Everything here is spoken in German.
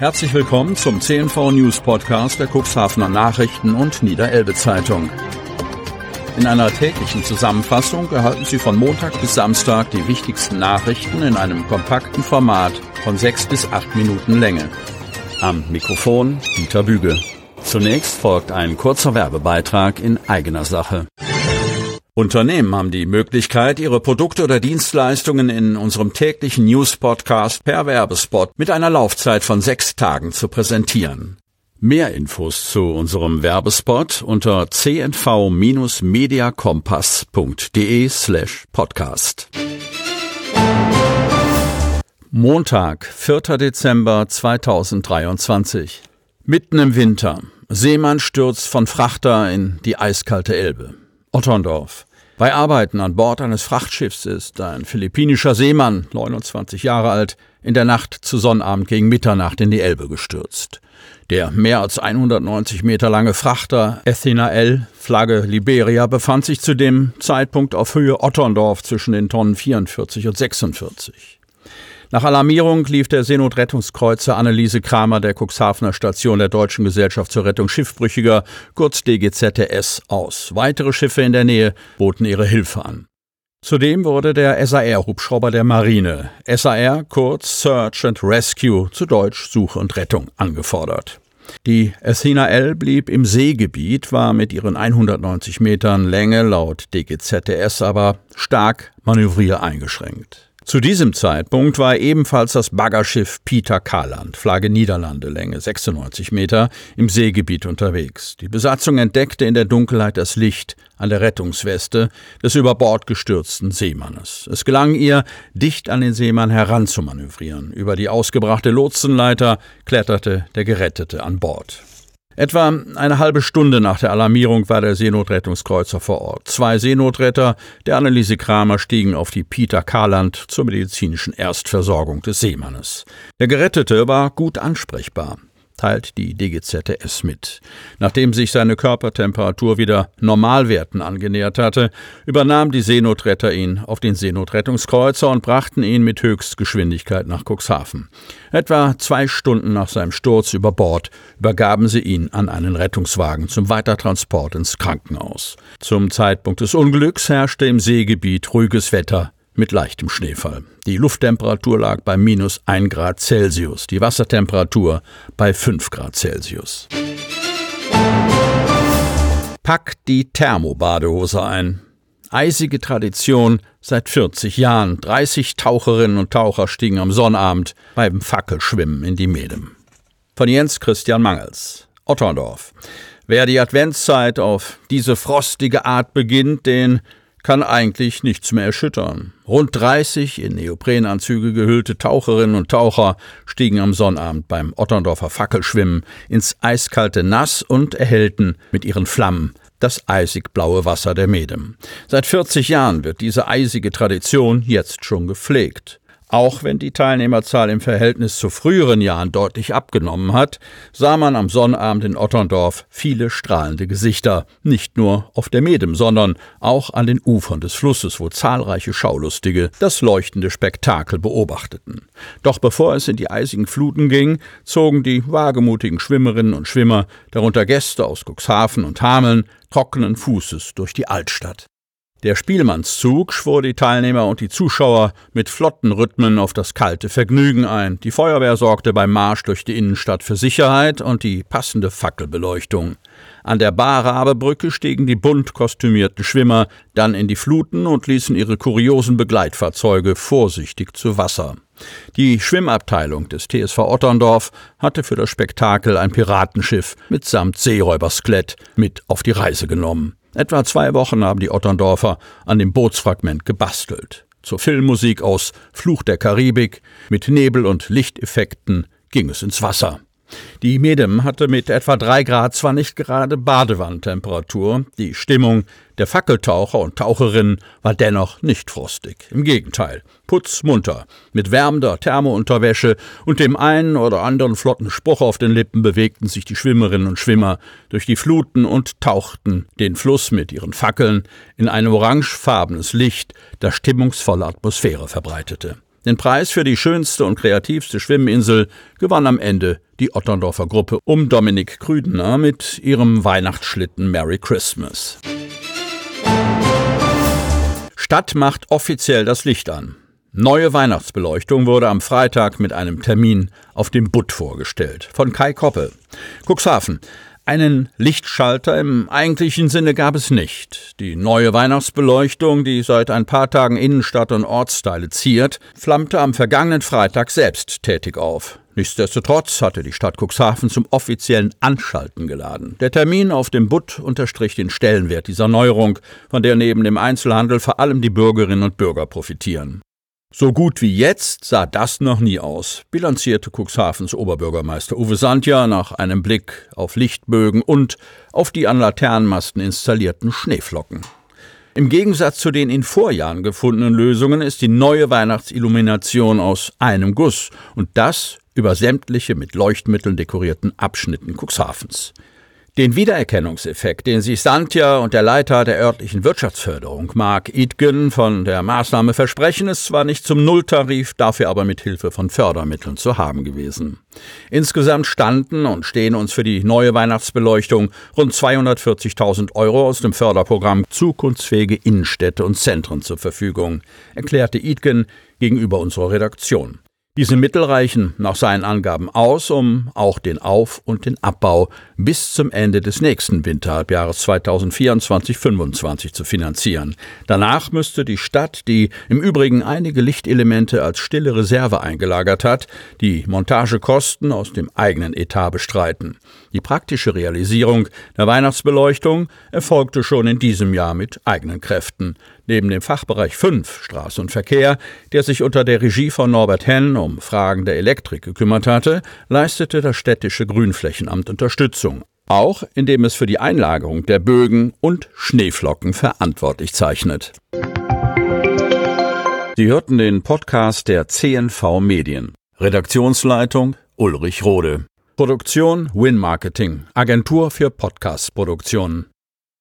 Herzlich willkommen zum CNV News Podcast der Cuxhavener Nachrichten und Niederelbe Zeitung. In einer täglichen Zusammenfassung erhalten Sie von Montag bis Samstag die wichtigsten Nachrichten in einem kompakten Format von 6 bis 8 Minuten Länge. Am Mikrofon Dieter Büge. Zunächst folgt ein kurzer Werbebeitrag in eigener Sache. Unternehmen haben die Möglichkeit, ihre Produkte oder Dienstleistungen in unserem täglichen News-Podcast per Werbespot mit einer Laufzeit von 6 Tagen zu präsentieren. Mehr Infos zu unserem Werbespot unter cnv-mediakompass.de/podcast. Montag, 4. Dezember 2023. Mitten im Winter. Seemann stürzt von Frachter in die eiskalte Elbe. Otterndorf. Bei Arbeiten an Bord eines Frachtschiffs ist ein philippinischer Seemann, 29 Jahre alt, in der Nacht zu Sonnabend gegen Mitternacht in die Elbe gestürzt. Der mehr als 190 Meter lange Frachter Athena L, Flagge Liberia, befand sich zu dem Zeitpunkt auf Höhe Otterndorf zwischen den Tonnen 44 und 46. Nach Alarmierung lief der Seenotrettungskreuzer Anneliese Kramer der Cuxhavener Station der Deutschen Gesellschaft zur Rettung Schiffbrüchiger, kurz DGZS, aus. Weitere Schiffe in der Nähe boten ihre Hilfe an. Zudem wurde der SAR-Hubschrauber der Marine, SAR, kurz Search and Rescue, zu Deutsch Suche und Rettung, angefordert. Die Athena L blieb im Seegebiet, war mit ihren 190 Metern Länge laut DGZS aber stark manövriereingeschränkt. Zu diesem Zeitpunkt war ebenfalls das Baggerschiff Pieter Kaland, Flagge Niederlande, Länge 96 Meter, im Seegebiet unterwegs. Die Besatzung entdeckte in der Dunkelheit das Licht an der Rettungsweste des über Bord gestürzten Seemannes. Es gelang ihr, dicht an den Seemann heranzumanövrieren. Über die ausgebrachte Lotsenleiter kletterte der Gerettete an Bord. Etwa eine halbe Stunde nach der Alarmierung war der Seenotrettungskreuzer vor Ort. 2 Seenotretter der Anneliese Kramer stiegen auf die Pieter Kaland zur medizinischen Erstversorgung des Seemannes. Der Gerettete war gut ansprechbar, teilt die DGZS mit. Nachdem sich seine Körpertemperatur wieder Normalwerten angenähert hatte, übernahmen die Seenotretter ihn auf den Seenotrettungskreuzer und brachten ihn mit Höchstgeschwindigkeit nach Cuxhaven. Etwa 2 Stunden nach seinem Sturz über Bord übergaben sie ihn an einen Rettungswagen zum Weitertransport ins Krankenhaus. Zum Zeitpunkt des Unglücks herrschte im Seegebiet ruhiges Wetter mit leichtem Schneefall. Die Lufttemperatur lag bei -1 Grad Celsius, die Wassertemperatur bei 5 Grad Celsius. Packt die Thermobadehose ein. Eisige Tradition seit 40 Jahren. 30 Taucherinnen und Taucher stiegen am Sonnabend beim Fackelschwimmen in die Medem. Von Jens Christian Mangels, Otterndorf. Wer die Adventszeit auf diese frostige Art beginnt, den kann eigentlich nichts mehr erschüttern. Rund 30 in Neoprenanzüge gehüllte Taucherinnen und Taucher stiegen am Sonnabend beim Otterndorfer Fackelschwimmen ins eiskalte Nass und erhellten mit ihren Flammen das eisig-blaue Wasser der Medem. Seit 40 Jahren wird diese eisige Tradition jetzt schon gepflegt. Auch wenn die Teilnehmerzahl im Verhältnis zu früheren Jahren deutlich abgenommen hat, sah man am Sonnabend in Otterndorf viele strahlende Gesichter. Nicht nur auf der Medem, sondern auch an den Ufern des Flusses, wo zahlreiche Schaulustige das leuchtende Spektakel beobachteten. Doch bevor es in die eisigen Fluten ging, zogen die wagemutigen Schwimmerinnen und Schwimmer, darunter Gäste aus Cuxhaven und Hameln, trockenen Fußes durch die Altstadt. Der Spielmannszug schwor die Teilnehmer und die Zuschauer mit flotten Rhythmen auf das kalte Vergnügen ein. Die Feuerwehr sorgte beim Marsch durch die Innenstadt für Sicherheit und die passende Fackelbeleuchtung. An der Bar-Rabe-Brücke stiegen die bunt kostümierten Schwimmer dann in die Fluten und ließen ihre kuriosen Begleitfahrzeuge vorsichtig zu Wasser. Die Schwimmabteilung des TSV Otterndorf hatte für das Spektakel ein Piratenschiff mitsamt Seeräuberskelett mit auf die Reise genommen. Etwa 2 Wochen haben die Otterndorfer an dem Bootsfragment gebastelt. Zur Filmmusik aus Fluch der Karibik mit Nebel- und Lichteffekten ging es ins Wasser. Die Medem hatte mit etwa 3 Grad zwar nicht gerade Badewannentemperatur, die Stimmung der Fackeltaucher und Taucherinnen war dennoch nicht frostig. Im Gegenteil, putzmunter, mit wärmender Thermounterwäsche und dem einen oder anderen flotten Spruch auf den Lippen bewegten sich die Schwimmerinnen und Schwimmer durch die Fluten und tauchten den Fluss mit ihren Fackeln in ein orangefarbenes Licht, das stimmungsvolle Atmosphäre verbreitete. Den Preis für die schönste und kreativste Schwimminsel gewann am Ende die Otterndorfer Gruppe um Dominik Krüdener mit ihrem Weihnachtsschlitten Merry Christmas. Stadt macht offiziell das Licht an. Neue Weihnachtsbeleuchtung wurde am Freitag mit einem Termin auf dem Butt vorgestellt. Von Kai Koppe. Cuxhaven. Einen Lichtschalter im eigentlichen Sinne gab es nicht. Die neue Weihnachtsbeleuchtung, die seit ein paar Tagen Innenstadt und Ortsteile ziert, flammte am vergangenen Freitag selbst tätig auf. Nichtsdestotrotz hatte die Stadt Cuxhaven zum offiziellen Anschalten geladen. Der Termin auf dem Butt unterstrich den Stellenwert dieser Neuerung, von der neben dem Einzelhandel vor allem die Bürgerinnen und Bürger profitieren. So gut wie jetzt sah das noch nie aus, bilanzierte Cuxhavens Oberbürgermeister Uwe Sandja nach einem Blick auf Lichtbögen und auf die an Laternenmasten installierten Schneeflocken. Im Gegensatz zu den in Vorjahren gefundenen Lösungen ist die neue Weihnachtsillumination aus einem Guss und das über sämtliche mit Leuchtmitteln dekorierten Abschnitten Cuxhavens. Den Wiedererkennungseffekt, den sich Sandja und der Leiter der örtlichen Wirtschaftsförderung, Marc Idgen, von der Maßnahme versprechen, ist zwar nicht zum Nulltarif, dafür aber mit Hilfe von Fördermitteln zu haben gewesen. Insgesamt standen und stehen uns für die neue Weihnachtsbeleuchtung rund 240.000 € aus dem Förderprogramm Zukunftsfähige Innenstädte und Zentren zur Verfügung, erklärte Idgen gegenüber unserer Redaktion. Diese Mittel reichen nach seinen Angaben aus, um auch den Auf- und den Abbau bis zum Ende des nächsten Winterhalbjahres 2024/25 zu finanzieren. Danach müsste die Stadt, die im Übrigen einige Lichtelemente als stille Reserve eingelagert hat, die Montagekosten aus dem eigenen Etat bestreiten. Die praktische Realisierung der Weihnachtsbeleuchtung erfolgte schon in diesem Jahr mit eigenen Kräften. Neben dem Fachbereich 5 Straße und Verkehr, der sich unter der Regie von Norbert Henn um Fragen der Elektrik gekümmert hatte, leistete das städtische Grünflächenamt Unterstützung, auch indem es für die Einlagerung der Bögen und Schneeflocken verantwortlich zeichnet. Sie hörten den Podcast der CNV Medien. Redaktionsleitung Ulrich Rode. Produktion Win Marketing, Agentur für Podcast-Produktionen.